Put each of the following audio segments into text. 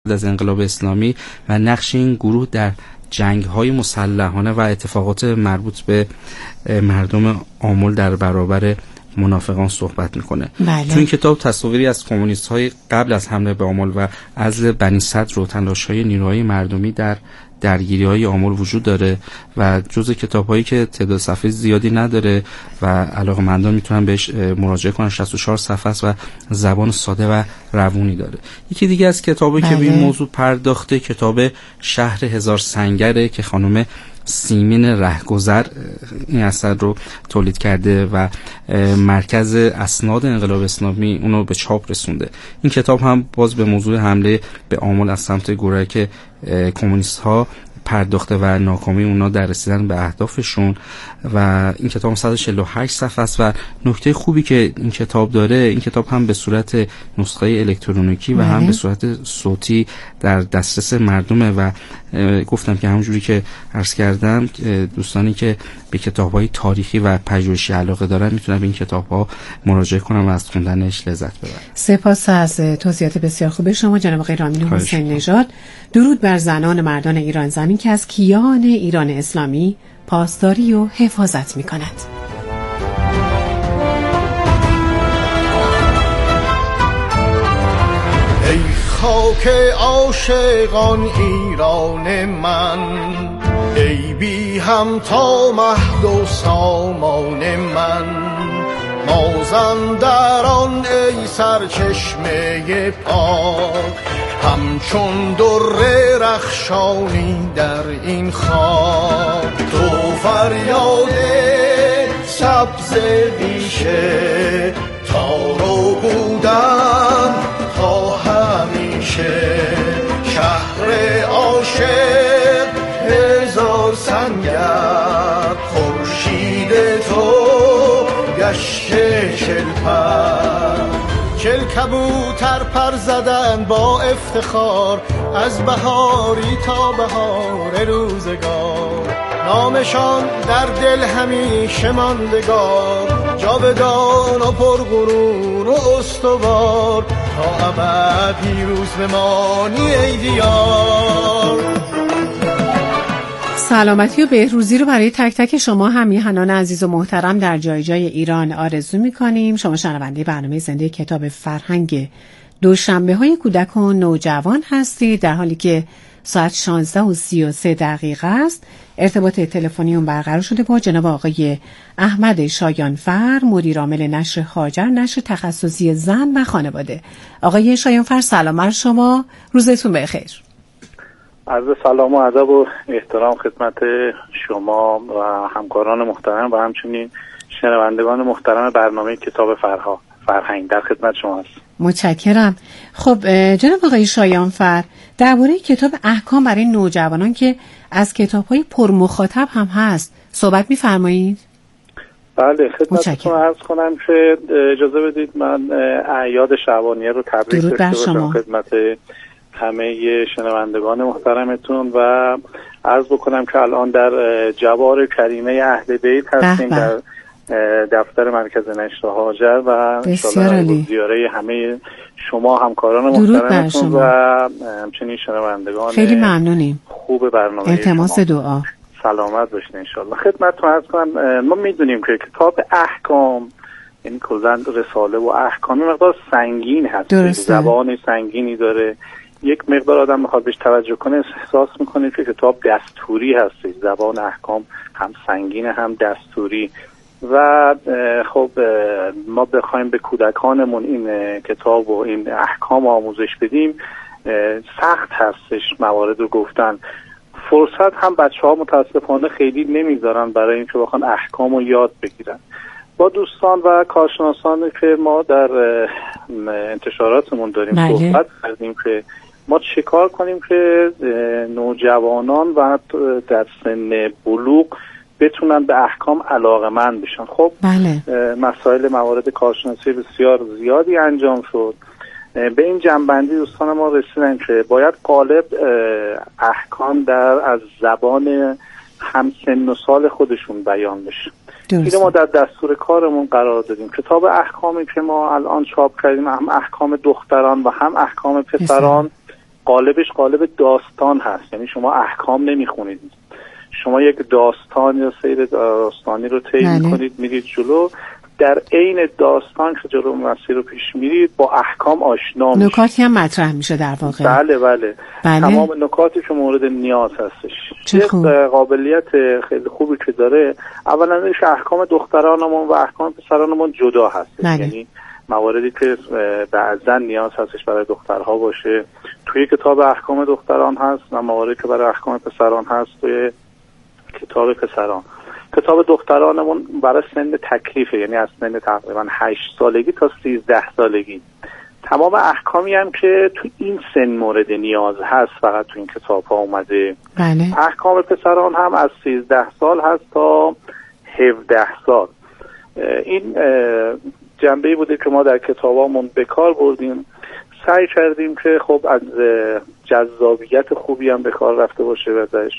از انقلاب اسلامی و نقش این گروه در جنگ‌های مسلحانه و اتفاقات مربوط به مردم آمل در برابر منافقان صحبت میکنه. بله. تو این کتاب تصاویری از کمونیست‌های قبل از حمله به آمل و عزل بنی صدر و تلاش‌های نیروهای مردمی در درگیری‌های آمل وجود داره و جزء کتاب‌هایی که تعداد صفحه زیادی نداره و علاقه‌مندان میتونن بهش مراجعه کنن. 64 صفحه است و زبان ساده و روونی داره. یکی دیگه از کتابی که به این موضوع پرداخته کتاب شهر هزار سنگره که خانم سیمین رهگذر این اثر رو تولید کرده و مرکز اسناد انقلاب اسلامی اونو به چاپ رسونده. این کتاب هم باز به موضوع حمله به آمل از سمت گروه کمونیست ها پرداخته و ناکامی اونا در رسیدن به اهدافشون و این کتاب 148 صفحه است و نکته خوبی که این کتاب داره این کتاب هم به صورت نسخه الکترونیکی و هم به صورت صوتی در دسترس مردمه و گفتم که همونجوری که عرض کردم دوستانی که به کتاب‌های تاریخی و پژوهشی علاقه دارن میتونن به این کتاب‌ها مراجعه کنن و از خوندنش لذت ببرن. سپاس از توضیحات بسیار خوب شما جناب آقای رامین حسین نژاد. درود بر زنان مردان ایران زمین که از کیان ایران اسلامی پاسداری و حفاظت می‌کند. ای خاک عاشقان ایران من، ای بی همتا مهد و سامان من، مازندران ای سرچشمه پاک، همچون در رخشانی در این خاک. تو فریاد سبز بیشه تارو بودن تا همیشه، شهر عاشق هزار سنگر، خورشید تو گشته چلپر، چل کبوتر پر زدن با افتخار، از بهاری تا بهار روزگار، نامشان در دل همیشه ماندگار، جاودان و پرغرور و استوار، تا ابد پیروز بمانی ای دیار. سلامتی و بهروزی رو برای تک تک شما هم میهنان عزیز و محترم در جای جای ایران آرزو میکنیم. شما شنونده برنامه زنده کتاب فرهنگ دوشنبه های کودک و نوجوان هستید، در حالی که ساعت 16:33 است. ارتباط تلفنی اون برقرار شده با جناب آقای احمد شایانفر، مدیر عامل نشر هاجر، نشر تخصصی زن و خانواده. آقای شایانفر سلام بر شما، روزتون بخیر. عرض سلام و ادب و احترام خدمت شما و همکاران محترم و همچنین شنوندگان محترم برنامه کتاب فرهنگ در خدمت شما هست. متشکرم. خب جناب آقای شایانفر، درباره کتاب احکام برای نوجوانان که از کتاب‌های پرمخاطب هم هست صحبت می‌فرمایید؟ بله، خدمتتون عرض کنم که اجازه بدید من اعیاد شعبانیه رو تبریک داشته باشم خدمت همه شنوندگان محترمتون و عرض بکنم که الان در جوار کریمه اهل بیت هستیم در دفتر مرکز نشر هاجر و انشاءالله زیاره همه شما همکاران محترمتون و همچنین شنوندگان خیلی ممنونیم. خوب برنامه التماس شما. دعا. سلامت باشین انشاءالله. خدمتتون عرض کنم ما میدونیم که کتاب احکام یعنی کلاً رساله و احکامی مقدار سنگین هست، زبان سنگینی داره، یک مقدار آدم میخواد بهش توجه کنه احساس میکنه که کتاب دستوری هست، زبان احکام هم سنگینه هم دستوری و خب ما بخوایم به کودکانمون این کتاب و این احکام آموزش بدیم سخت هستش موارد رو گفتن. فرصت هم بچه‌ها متاسفانه خیلی نمیذارن برای اینکه بخوان احکام رو یاد بگیرن. با دوستان و کارشناسانی که ما در انتشاراتمون داریم صحبت کردیم که ما چه کار کنیم که نوجوانان و در سن بلوغ بتونن به احکام علاقه‌مند بشن. خب مسائل موارد کارشناسی بسیار زیادی انجام شد. به این جنبندی دوستان ما رسیدن که باید قالب احکام از زبان همسن و سال خودشون بیان بشه. اینو ما در دستور کارمون قرار دادیم. کتاب احکامی که ما الان چاپ کردیم هم احکام دختران و هم احکام پسران قالبش قالب داستان هست، یعنی شما احکام نمیخونید، شما یک داستان یا سیر داستانی رو طی میکنید، میرید جلو، در عین داستان که جلو مسیر رو پیش میرید با احکام آشنا میشید. نکاتی هم مطرح میشه در واقع. بله. تمام نکاتی که مورد نیاز هستش. یک قابلیت خیلی خوبی که داره، اولا اینکه احکام دخترانمون و احکام پسرانمون جدا هست. یعنی مواردی که بعضا نیاز هستش برای دخترها باشه توی کتاب احکام دختران هست و مواردی که برای احکام پسران هست توی کتاب پسران. کتاب دخترانمون برای سن تکلیفه، یعنی از سن تقریبا 8 سالگی تا 13 سالگی. تمام احکامی هم که تو این سن مورد نیاز هست فقط تو این کتاب ها اومده. بله. احکام پسران هم از 13 سال هست تا 17 سال. این جنبه‌ای بوده که ما در کتابامون به کار بردیم. سعی کردیم که خب از جذابیت خوبی هم به کار رفته باشه و ازش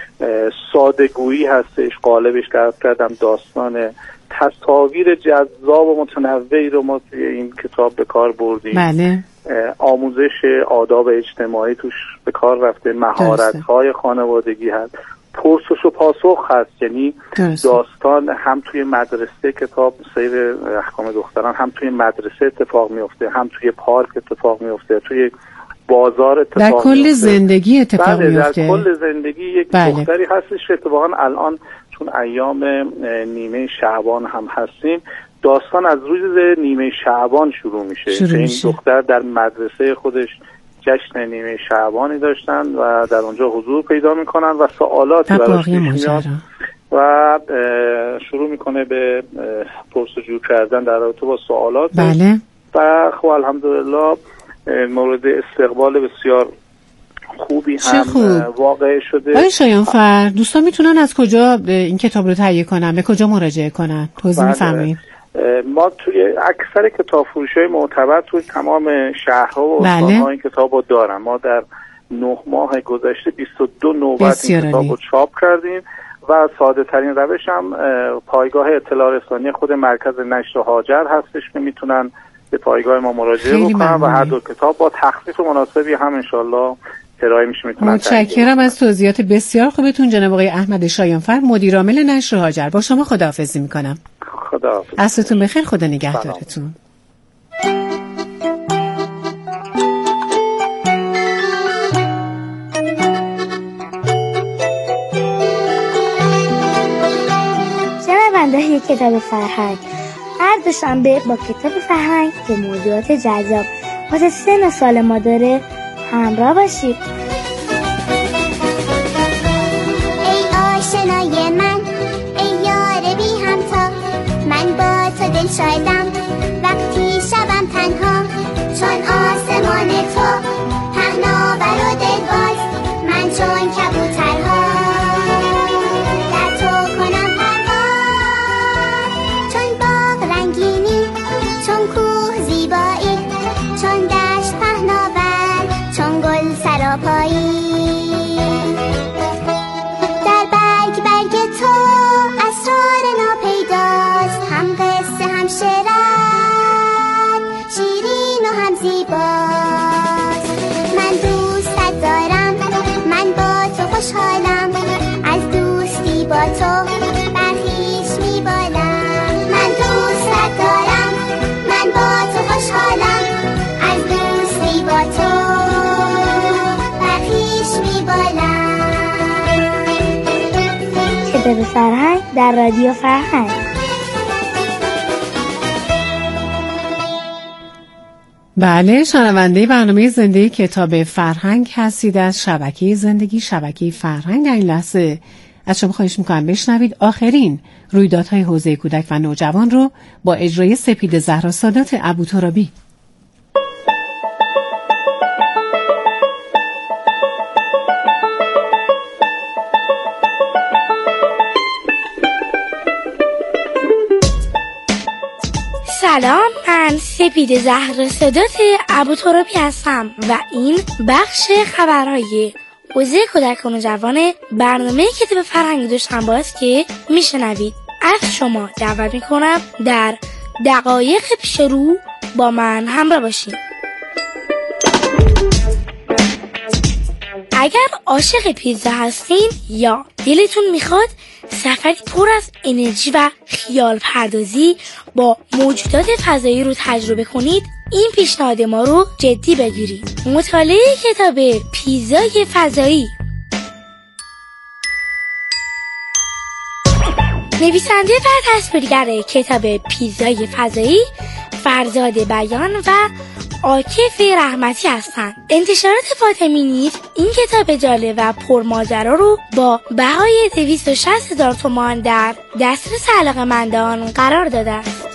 ساده‌گویی هستش. قالبش کردم داستان، تصاویر جذاب و متنوعی رو ما توی این کتاب به کار بردیم. بله. آموزش آداب اجتماعی توش به کار رفته، مهارت‌های خانوادگی هست، پرسش و پاسخ هست، یعنی داستان هم توی مدرسه، کتاب سیر احکام دختران هم توی مدرسه اتفاق میفته، هم توی پارک اتفاق میفته، توی بازار اتفاق در کل میفته. زندگی اتفاق میفته. در کل زندگی یک دختری هستش. اتفاقا الان چون ایام نیمه شعبان هم هستیم، داستان از روز نیمه شعبان شروع میشه. این دختر در مدرسه خودش جشن نیمه شعبانی داشتن و در اونجا حضور پیدا میکنن و سوالاتی براش پیش میاد و شروع میکنه به پرسجو کردن در رابطه با سوالات. بله. و خب الحمدلله مورد استقبال بسیار خوبی هم واقع شده. آقای شایانفر، دوستان میتونن از کجا این کتاب رو تهیه کنن؟ به کجا مراجعه کنن؟ توضیح می‌فرمایید؟ ما توی اکثر کتاب فروش‌های معتبر توی تمام شهرها و استان‌ها این کتاب رو دارن. ما در 9 ماه گذشته 22 نوبت این کتاب رو چاپ کردیم و ساده ترین روش هم پایگاه اطلاع رسانی خود مرکز نشر هاجر هستش که میتونن به پایگاه ما مراجعه بکنن و هر دو کتاب با تخفیف مناسبی هم انشالله ارائه میشه. متشکرم از توضیحات بسیار خوبتون جناب آقای احمد شایانفر، مدیر عامل نشر هاجر. با شما خداحافظی میکنم. خداحافظ. عصرتون بخیر. خدا نگهدارتون. شنونده کتاب فرهنگ، هر دوشنبه با کتاب فرهنگ که موضوعات جذاب واسه سن سال ما داره همراه باشید. ای آشنای من، ای یار بی همتا، من با تو دل شایدم وقتی شبم تنها، چون آسمان تو پهناور و دلباز، من چون کبوترها در تو کنم پرواز، چون باغ رنگینی، چون کوه زیبایی، چون دشت پهناور، چون گل سراپایی، در برگ برگ تو اسرار ناپیداست، هم قصه هم شعرت شیرین و هم زیباست. من دوستت دارم، من با تو خوشحالم، از دوستی با تو برخیش میبالم. من دوستت دارم، من با تو خوشحالم، از دوستی با تو برخیش میبالم. کتاب فرهنگ در رادیو فرهنگ. بله، شنونده برنامه زنده کتاب فرهنگ هستید از شبکه زندگی، شبکه فرهنگ. در این لحظه از شما خواهش میکنم بشنوید آخرین رویدادهای حوزه کودک و نوجوان رو با اجرای سپید زهرا سادات ابوترابی. سلام، من سپید زهرا سادات ابوترابی هستم و این بخش خبرهای حوزه کودک و نوجوان برنامه کتاب فرهنگ دوشنبه است که میشنوید. از شما دعوت میکنم در دقایق پیش رو با من همراه باشید. اگر عاشق پیتزا هستین یا دلتون میخواد سفری پر از انرژی و خیال پردازی با موجودات فضایی رو تجربه کنید، این پیشنهاد ما رو جدی بگیرید. مطالعه کتاب پیتزای فضایی. نویسنده و تصویرگر کتاب پیتزای فضایی فرزاد بیان و عاکف رحمتی هستند. انتشارات فاطمی نیز این کتاب جالب و پرماجرا رو با بهای 260,000 تومان در دسترس علاقه‌مندان قرار داده است.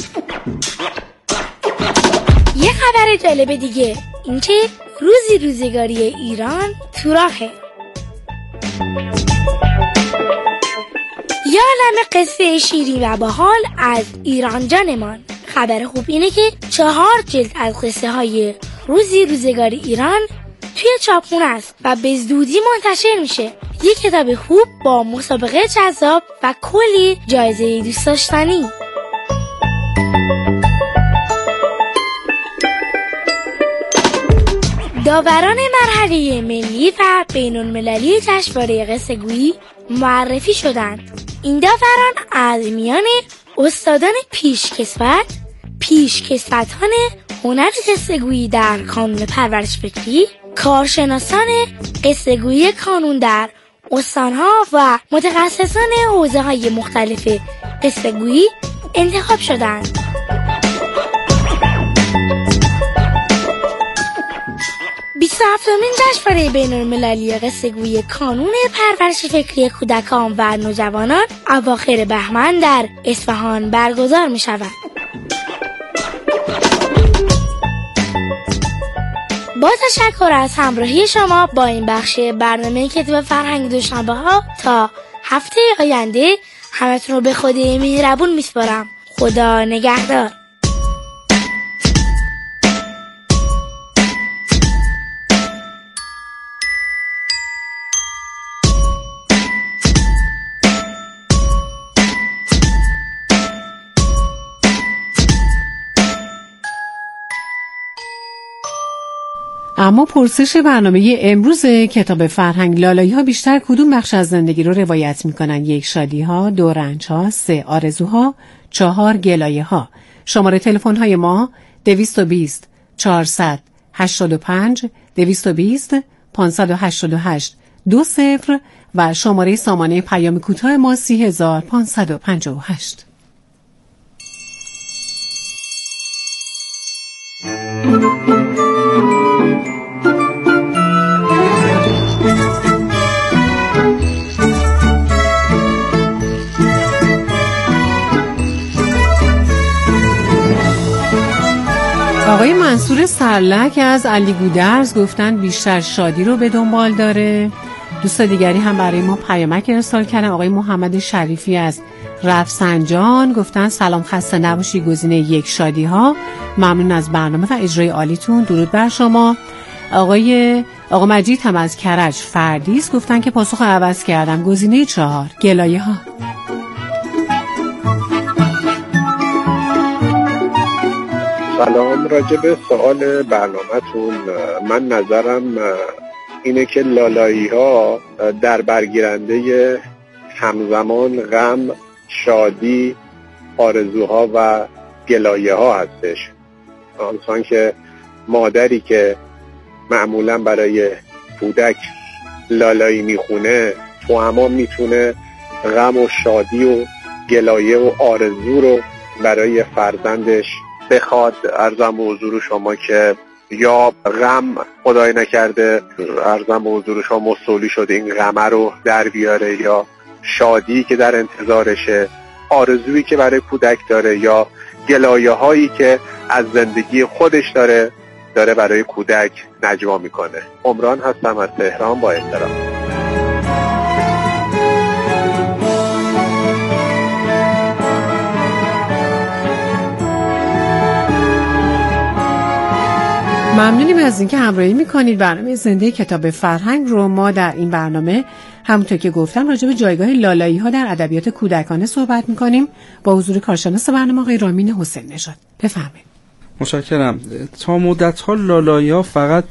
یه خبر جالب دیگه اینکه روزگاری ایران تو راهه. یا عالم قصه شیرین و باحال از ایران جانمان. خبر خوب اینه که 4 جلد از قصه های روزگار ایران توی چاپخونه است و به زودی منتشر میشه. یک کتاب خوب با مسابقه جذاب و کلی جایزه دوست داشتنی. داوران مرحله ملی و بین‌المللی جشنواره قصه گویی معرفی شدند. این داوران از میان استادان پیشکسوتان هنر قصه گویی در کانون پرورش فکری، کارشناسان قصه گویی کانون در استانها و متخصصان حوزه‌های مختلف قصه گویی انتخاب شدند. هفتمین جشنواره بین‌المللی قصه گویی کانون پرورش فکری کودکان و نوجوانان اواخر بهمن در اصفهان برگزار می شود. با تشکر از همراهی شما با این بخش برنامه کتاب فرهنگ دوشنبه ها، تا هفته آینده همتون رو به خدای مهربون میسپارم. خدا نگهدار. اما پرسش برنامه امروز کتاب فرهنگ لالایی ها بیشتر کدوم بخش از زندگی رو روایت میکنن؟ 1 شادی ها، 2 رنج ها، 3 آرزوها، 4 گلایه ها. شماره تلفن های ما 220 485 220 588 20 و شماره سامانه پیام کوتاه ما 30558. آقای منصور سرلک از علی گودرز گفتن بیشتر شادی رو به دنبال داره. دوست دیگری هم برای ما پیامک ارسال کردن. آقای محمد شریفی از رفسنجان گفتن سلام، خسته نباشی، گزینه 1 شادی ها. ممنون از برنامه و اجرای عالیتون، درود بر شما. آقا مجید هم از کرج فردیس گفتن که پاسخ عوض کردم، گزینه 4 گلایه ها. سلام، راجع به سوال برنامه‌تون من نظرم اینه که لالایی ها در برگیرنده همزمان غم، شادی، آرزوها و گلایه ها هستش. آنسان که مادری که معمولا برای کودک لالایی میخونه تو همان میتونه غم و شادی و گلایه و آرزو رو برای فرزندش بخواد. عرضم به حضور شما که یا غم خدای نکرده، عرضم به حضور شما مستولی شده این غمه رو در بیاره، یا شادی که در انتظارشه، آرزویی که برای کودک داره، یا گلایه هایی که از زندگی خودش داره برای کودک نجوا میکنه. عمران هستم از تهران، با احترام. ممنونیم از اینکه همراهی میکنید. برنامه زنده کتاب فرهنگ رو ما در این برنامه همونطور که گفتم راجع به جایگاه لالایی ها در ادبیات کودکانه صحبت میکنیم با حضور کارشناس برنامه آقای رامین حسین نژاد. بفرمایید. متشکرم. تا مدت ها لالایی ها فقط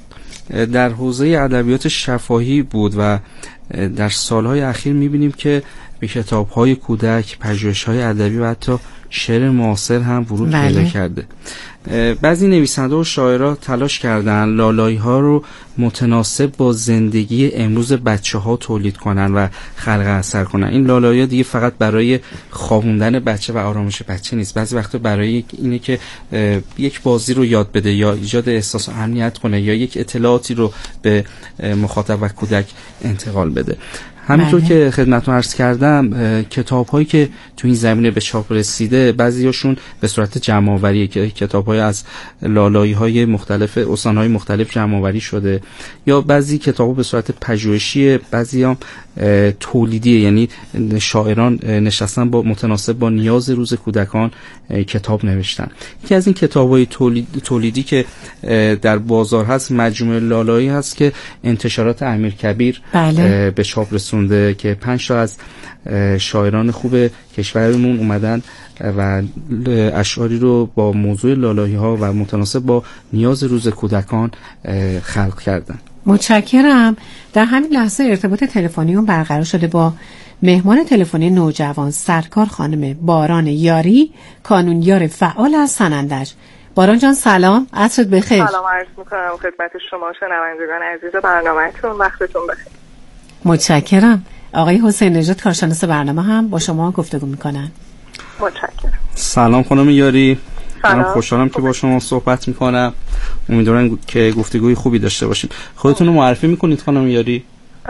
در حوزه ادبیات شفاهی بود و در سالهای اخیر می‌بینیم که به کتاب‌های کودک، پژوهش‌های ادبی و حتی شعر معاصر هم ورود پیدا کرده. بعضی نویسنده و شاعرها تلاش کردن لالایی‌ها رو متناسب با زندگی امروز بچه‌ها تولید کنن و خلق اثر کنن. این لالایی‌ها دیگه فقط برای خوابوندن بچه و آرامش بچه نیست، بعضی وقتا برای اینه که یک بازی رو یاد بده یا ایجاد احساس امنیت کنه یا یک اطلاعاتی رو به مخاطب و کودک انتقال بده. همینطور که خدمتتون عرض کردم، کتاب‌هایی که تو این زمینه به چاپ رسیده بعضی‌هاشون به صورت جمع‌آوریه که کتاب‌های از لالایی‌های مختلف استان‌های مختلف جمع‌آوری شده، یا بعضی کتاب‌ها به صورت پژوهشی، بعضی‌ها تولیدیه، یعنی شاعران نشستن با متناسب با نیاز روز کودکان کتاب نوشتن. یکی از این کتاب‌های تولیدی که در بازار هست مجموعه لالایی هست که انتشارات امیرکبیر به چاپ رسونده که 5 تا از شاعران خوب کشورمون اومدن و اشعاری رو با موضوع لالایی‌ها و متناسب با نیاز روز کودکان خلق کردن. متشکرم. در همین لحظه ارتباط تلفنی اون برقرار شده با مهمان تلفنی نوجوان سرکار خانم باران یاری، کانونیار فعال از سنندج. باران جان سلام، عصرت بخیر. سلام عرض میکنم خدمت شما شنوندگان عزیز برنامه‌تون، وقتتون بخیر. متشکرم. آقای حسین نژاد کارشناس برنامه هم با شما گفتگو میکنن. متشکرم. سلام خانم یاری. من خوشحالم که با شما صحبت میکنم. امیدوارم که گفتگوی خوبی داشته باشیم. خودتون رو معرفی میکنید خانم یاری؟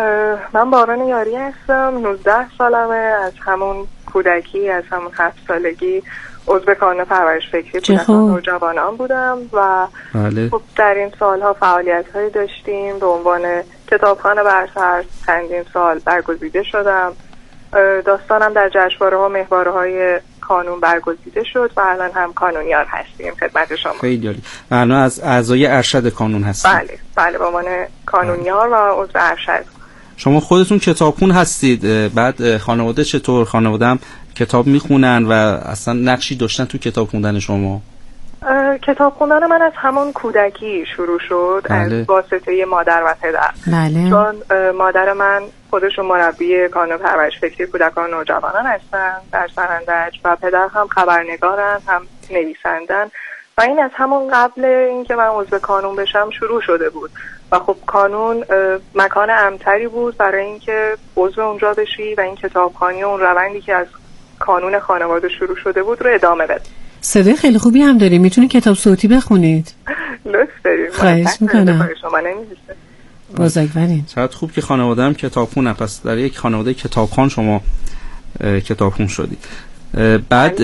من باران یاری هستم. 19 سالمه. از همون کودکی، از همون 7 سالگی عضو کانون پرورش فکری کودکان و نوجوانان بودم و خب در این سالها فعالیت‌هایی داشتیم. به عنوان کتابخوان برتر چندین سال برگزیده شدم. داستانم در جشنواره‌ها و محورهای کانون برگزیده شد و الان هم کانونیار هستیم خدمت شما. خیلی عالی. و الان از اعضای ارشد کانون هستید؟ بله به عنوان کانونیار و عضو ارشد. شما خودتون کتابخون هستید، بعد خانواده چطور؟ خانواده هم کتاب میخونن و اصلا نقشی داشتن تو کتاب خوندن شما؟ کتاب خوندن من از همون کودکی شروع شد. از واسطه مادر و پدر. چون مادر من خودشون مربی کانون پرورش فکری کودکان و نوجوانان هستن در سنندج و پدر هم خبرنگارن هم نویسندن و این از همون قبل اینکه من عضو کانون بشم شروع شده بود و خب کانون مکان امن‌تری بود برای اینکه عضو اونجا بشی و این کتابخوانی و اون روندی که از کانون خانواده شروع شده بود رو ادامه بده. صدای خیلی خوبی هم داری، میتونی کتاب صوتی بخونید؟ لطف دارید. خواهش میکنم. شما نمی‌دونید. بزرگوارین. چقدر خوب که خانواده هم کتابخونه، پس در یک خانواده کتابخوان شما کتابخون شدید. بعد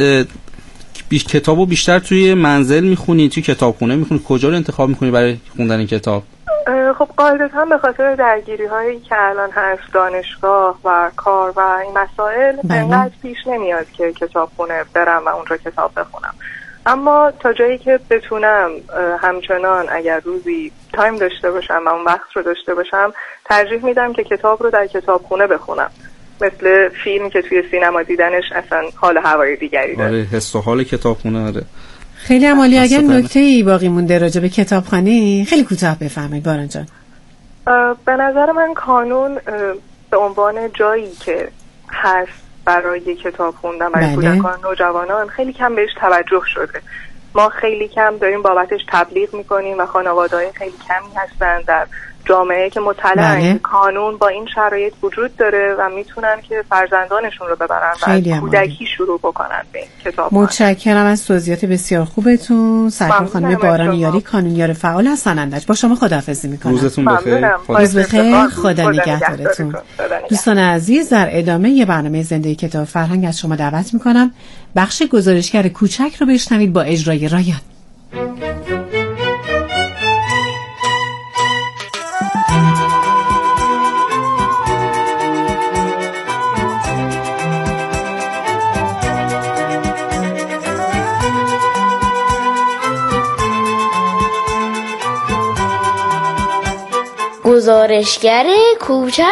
کتابو بیشتر توی منزل میخونی، توی کتابخونه میخونی؟ کجا رو انتخاب میکنی برای خوندن این کتاب؟ خب قاعدتاً به خاطر درگیری هایی که الان هست، دانشگاه و کار و این مسائل انقدر پیش نمیاد که کتابخونه برم و اونجا کتاب بخونم. اما تا جایی که بتونم همچنان اگر روزی تایم داشته باشم و اون وقت رو داشته باشم ترجیح میدم که کتاب رو در کتابخونه بخونم. مثل فیلم که توی سینما دیدنش اصلا حال هوای دیگری داره. آره، حس و حال کتابخونه داره. خیلی عالی. اگر نکته‌ای باقی مونده راجع به کتابخانه خیلی کوتاه بفرمایید باران جان. به نظر من کانون به عنوان جایی که هست برای کتاب خوندن برای کودکان و نوجوانان خیلی کم بهش توجه شده. ما خیلی کم داریم بابتش تبلیغ میکنیم و خانواده‌های خیلی کمی هستن در جامعه که مطلعن کانون با این شرایط وجود داره و میتونن که فرزندانشون رو ببرن و کودکی شروع بکنن به این کتاب. متشکرم از توضیحات بسیار خوبتون. سرکار خانم باران یاری، کانونیار فعال از سنندج. با شما خداحافظی میکنم. روزتون بخیر. روز بخیر. خدا نگهدارتون. دوستان عزیز، در ادامه یه برنامه زنده کتاب فرهنگ از شما دعوت میکنم بخش گزارشگر کوچک رو بشنوید با اجرای رایان. گزارشگر کوچک.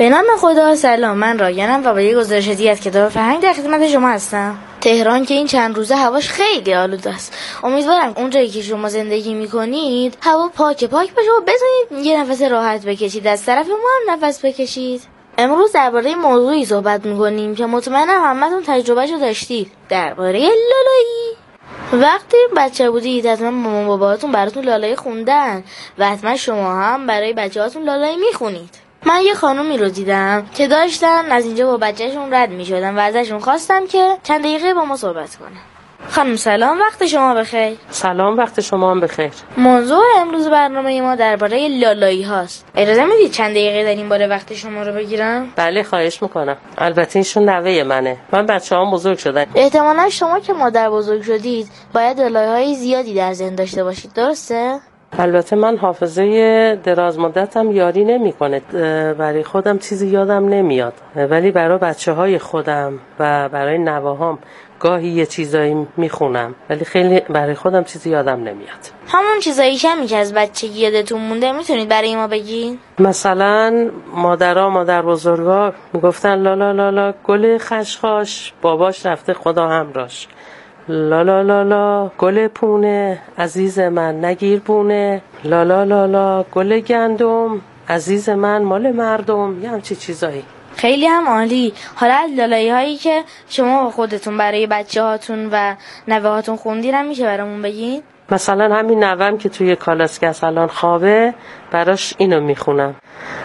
به نام خدا. سلام، من رایانم و با یه گزارش از کتاب فرهنگ در خدمت شما هستم. تهران که این چند روزه هواش خیلی آلوده است. امیدوارم اونجایی که شما زندگی میکنید هوا پاک باشه و بتونید یه نفس راحت بکشید. از طرف ما هم نفس بکشید. امروز درباره موضوعی صحبت میکنیم که مطمئنم همتون تجربهشو داشتید، درباره لالایی. وقتی بچه بودید حتما مامان باباتون براتون لالایی خوندن و حتما شما هم برای بچه‌هاتون لالایی میخونید. من یه خانومی رو دیدم که داشتن از اینجا با بچه‌شون رد میشدن و ازشون خواستم که چند دقیقه با ما صحبت کنن. خانم سلام، وقت شما بخیر. سلام، وقت شما هم بخیر. موضوع امروز برنامه ما درباره لالایی هاست. اجازه میدید چند دقیقه در این باره وقت شما رو بگیرم؟ بله، خواهش میکنم. البته ایشون نوه منه. من بچه‌هام بزرگ شدن. احتمالاً شما که مادر بزرگ شدید باید لالایی‌های زیادی در ذهن داشته باشید، درسته؟ البته من حافظه دراز مدتم یاری نمیکنه، برای خودم چیزی یادم نمیاد، ولی برای بچه‌های خودم و برای نوه‌هام گاهی یه چیزایی میخونم، ولی خیلی برای خودم چیزی یادم نمیاد. همون چیزایی که از بچگی یادتون مونده میتونید برای ما بگین؟ مثلا مادر بزرگا میگفتن لا لا لا لا گل خشخاش باباش رفته خدا همراش، لا لا لا لا گل پونه عزیز من نگیر بونه، لا لا لا لا گل گندم عزیز من مال مردم. یه همچی چیزایی. خیلی هم عالی. حالا از لالایی هایی که شما خودتون برای بچه هاتون و نوه هاتون خوندین میشه برامون بگین؟ مثلا همین نوام که توی کالاسکه الان خوابه، براش اینو میخونم.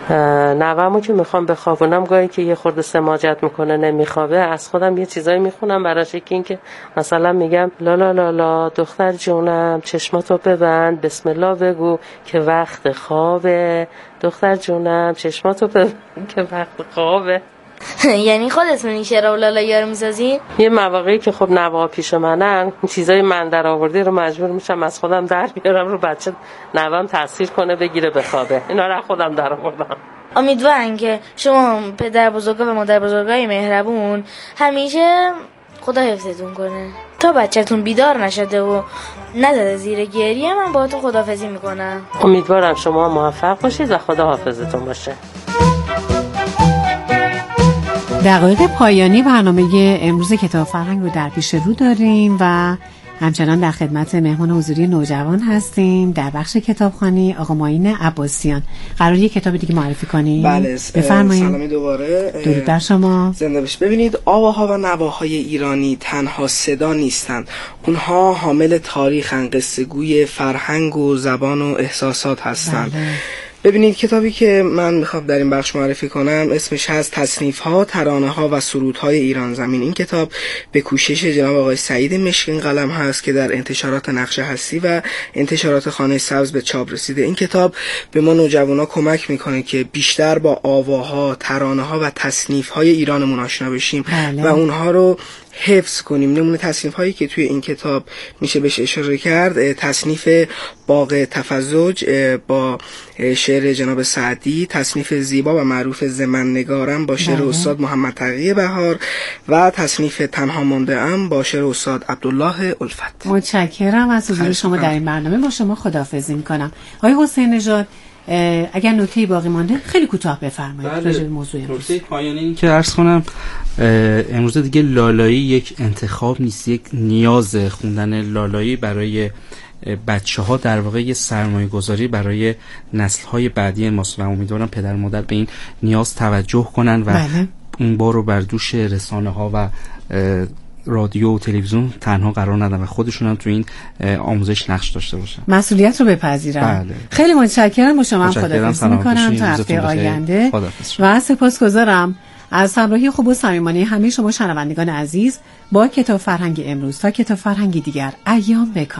نوامو که میخوام بخوابونم گاهی که یه خورده سماجت میکنه نمیخوابه، از خودم یه چیزایی میخونم براش. یکی این که مثلا میگم لا لا لا لا دختر جونم چشماتو ببند بسم الله بگو که وقت خوابه، دختر جونم چشماتو ببند که وقت خوابه. یعنی خودتون این شعرها و لالایی‌ها رو می‌سازین؟ یه مواقعی که خب نوه‌ها پیش منن، چیزای من در آورده رو مجبور میشم از خودم در بیارم رو بچه نوام تاثیر کنه بگیره بخوابه. اینا رو خودم در آوردم. امیدوارم که شما پدر بزرگا و مادر بزرگای مهربون همیشه خدا حفظتون کنه تا بچه‌تون بیدار نشده و نزده زیر گریه. من باهاتون خداحافظی میکنم. امیدوارم شما موفق باشید و خدا حافظتون باشه. دقایق پایانی برنامه امروز کتاب فرهنگ رو در پیش رو داریم و همچنان در خدمت مهمان حضوری نوجوان هستیم در بخش کتابخوانی آقا معین عباسیان. قراره یه کتاب دیگه معرفی کنیم؟ بله، بفرمایید. سلامی دوباره. درود بر شما. زنده باشید. ببینید، آواها و نواهای ایرانی تنها صدا نیستند، اونها حامل تاریخن، قصه گوی فرهنگ و زبان و احساسات هستند. بله. ببینید، کتابی که من میخوام در این بخش معرفی کنم اسمش هست تصنیف‌ها، ترانه‌ها و سرودهای ایران زمین. این کتاب به کوشش جناب آقای سعید مشکین قلم هست که در انتشارات نقش هستی و انتشارات خانه سبز به چاپ رسیده. این کتاب به ما نوجوانا کمک میکنه که بیشتر با آواها، ترانه‌ها و تصنیف‌های ایرانمون آشنا بشیم. بله. و اونها رو حفظ کنیم. نمونه تصنیف هایی که توی این کتاب میشه بهش اشاره کرد، تصنیف باغ تفزج با شعر جناب سعدی، تصنیف زیبا و معروف زمن نگارم با شعر استاد محمد تقی بهار و تصنیف تنها مانده ام با شعر استاد عبدالله الفت. متشکرم از حضور شما در این برنامه. با شما خداحافظی میکنم. آقای حسین نژاد، اگر نکته‌ای باقی مانده خیلی کوتاه بفرمایید. بله. نکته پایانی این که عرض کنم امروز دیگه لالایی یک انتخاب نیست، یک نیاز. خوندن لالایی برای بچه‌ها در واقع یه سرمایه‌گذاری برای نسل‌های بعدی ماست و امیدوارم پدر مادر به این نیاز توجه کنن و بله. این بار رو بر دوش رسانه‌ها و رادیو و تلویزیون تنها قرار ندن و خودشون هم تو این آموزش نقش داشته باشن، مسئولیت رو بپذیرن. بله. خیلی متشکرم. با شما هم خداحافظی میکنم تا هفته آینده و سپاسگزارم از همراهی خوب و صمیمانه همه شما شنوندگان عزیز با کتاب فرهنگ امروز. تا کتاب فرهنگی دیگر، ایام بکام.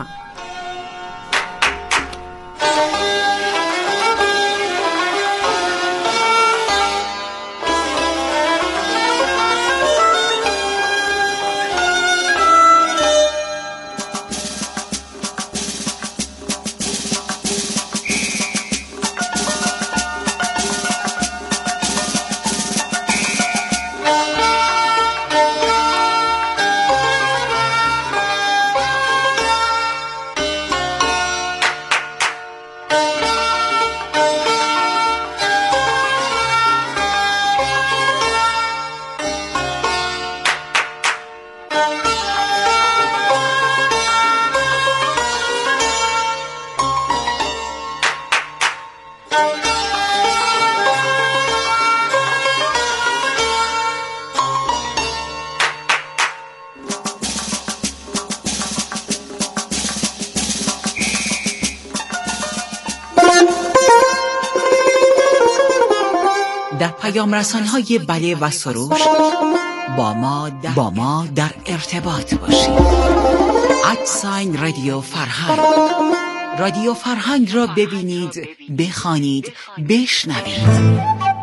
پیام رسان‌های بله و سروش با ما در ارتباط باشید. @رادیو فرهنگ. رادیو فرهنگ را ببینید، بخوانید، بشنوید.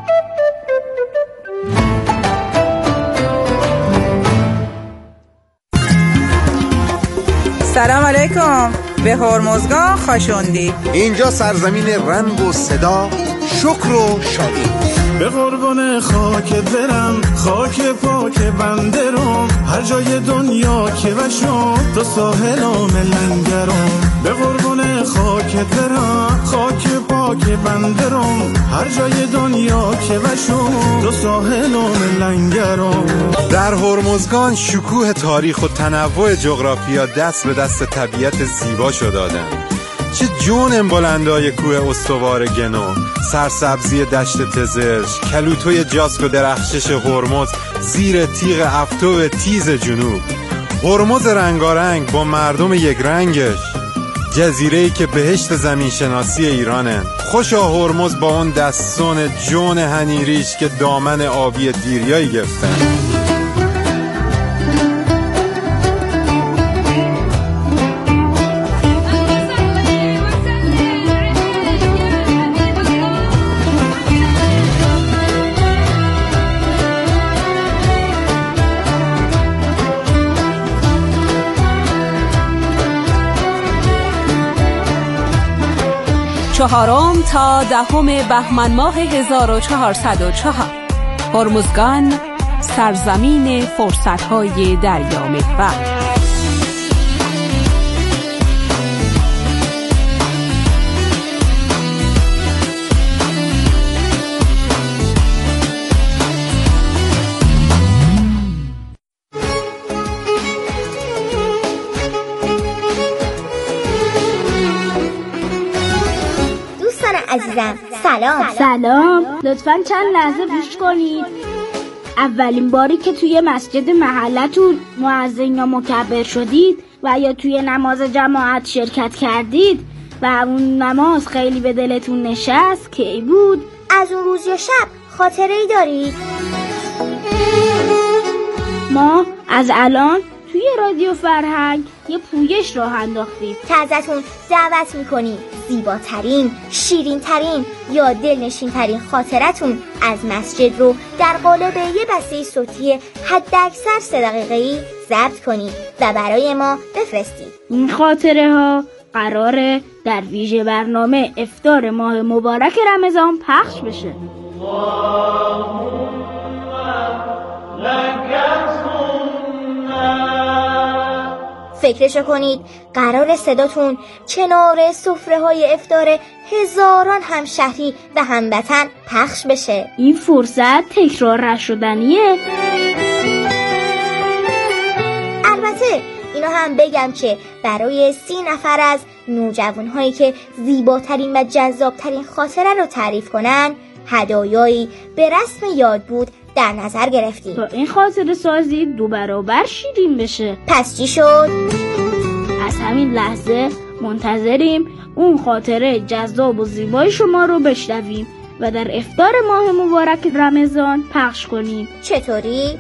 سلام علیکم. به هرمزگان خوشوندی. اینجا سرزمین رنگ و صدا، شکر و شادی. به قربون خاکت برم، خاک پاک بنده رو، هر جای دنیا که بشم تو ساحلام لنگرم. به قربون خاکت برم، خاک پاک بنده رو، هر جای دنیا که بشم تو ساحلام لنگرم. در هرمزگان شکوه تاریخ و تنوع جغرافیا دست به دست طبیعت زیبا شو دادن. چه جون بلندای کوه استوار گنو، سرسبزی دشت تزرش، کلوتوی جاسک و درخشش هرمز زیر تیغ افتو تیز جنوب. هرمز رنگارنگ با مردم یک رنگش، جزیره‌ای که بهشت زمین شناسی ایرانه. خوشا هرمز با اون دستون جون هنیریش که دامن آبی دیریایی گفتن. 4 تا 10 بهمن ماه 1404 هرمزگان، سرزمین فرصت‌های دریامحور. عزیزم سلام. لطفاً چند لحظه گوش کنید. اولین باری که توی مسجد محلتون مؤذن یا مکبر شدید و یا توی نماز جماعت شرکت کردید و اون نماز خیلی به دلتون نشست کی بود؟ از اون روز یا شب خاطره‌ای دارید؟ ما از الان توی رادیو فرهنگ یه پویش راه انداختیم که ازتون دعوت میکنیم زیباترین، شیرینترین یا دلنشینترین خاطرتون از مسجد رو در قالب یه بسته صوتی حداکثر 3 دقیقه‌ای ضبط کنید و برای ما بفرستید. این خاطره ها قراره در ویژه برنامه افطار ماه مبارک رمضان پخش بشه. فکرشو کنید قرار صداتون کنار سفره‌های افطار هزاران همشهری و هموطن پخش بشه. این فرصت تکرار نشدنیه. البته اینو هم بگم که برای 30 نفر از نوجوان‌هایی که زیباترین و جذابترین خاطره رو تعریف کنن هدایایی به رسم یاد بود در نظر گرفتیم تا این خاطره سازی 2 برابر شیرین بشه. پس چی شد؟ از همین لحظه منتظریم اون خاطره جذاب و زیبای شما رو بشنویم و در افطار ماه مبارک رمضان پخش کنیم. چطوری؟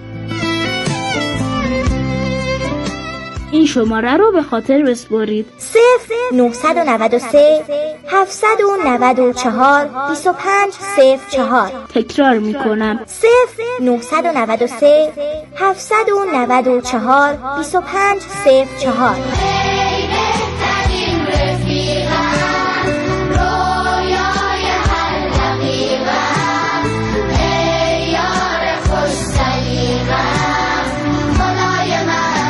این شماره رو به خاطر بسپارید: 0993 794 2504. تکرار میکنم: 0993 794 2504.